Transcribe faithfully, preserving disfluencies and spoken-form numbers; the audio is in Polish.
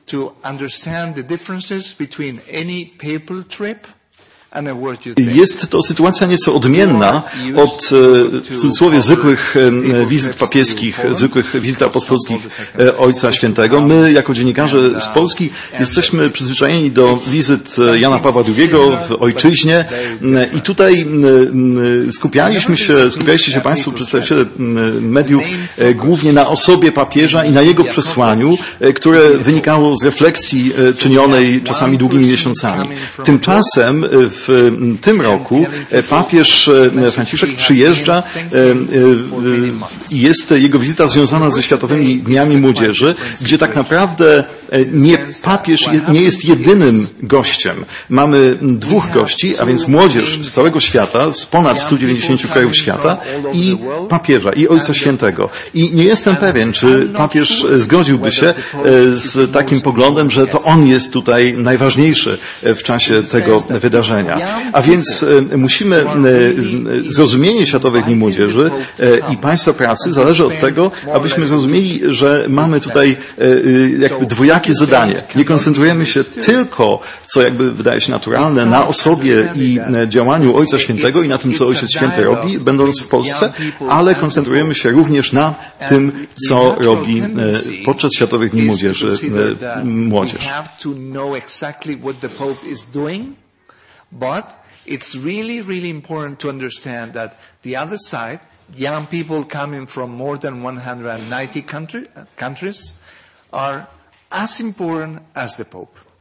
to understand the differences between any papal trip. Jest to sytuacja nieco odmienna od, w cudzysłowie, zwykłych wizyt papieskich, zwykłych wizyt apostolskich Ojca Świętego. My, jako dziennikarze z Polski, jesteśmy przyzwyczajeni do wizyt Jana Pawła drugiego w ojczyźnie i tutaj skupialiśmy się, skupialiście się Państwo, przedstawiciele mediów, głównie na osobie papieża i na jego przesłaniu, które wynikało z refleksji czynionej czasami długimi miesiącami. Tymczasem w W tym roku papież Franciszek przyjeżdża i jest jego wizyta związana ze Światowymi Dniami Młodzieży, gdzie tak naprawdę nie papież nie jest jedynym gościem. Mamy dwóch gości, a więc młodzież z całego świata, z ponad stu dziewięćdziesięciu krajów świata i papieża, i Ojca Świętego. I nie jestem pewien, czy papież zgodziłby się z takim poglądem, że to on jest tutaj najważniejszy w czasie tego wydarzenia. A więc musimy, zrozumienie Światowych Dni Młodzieży i Państwa pracy zależy od tego, abyśmy zrozumieli, że mamy tutaj jakby dwojakie zadanie. Nie koncentrujemy się tylko, co jakby wydaje się naturalne, na osobie i działaniu Ojca Świętego i na tym, co Ojciec Święty robi, będąc w Polsce, ale koncentrujemy się również na tym, co robi podczas Światowych Dni Młodzieży młodzież. But it's really, really important to understand that the other side, young people coming from more than one hundred ninety country, countries, are as important as the Pope.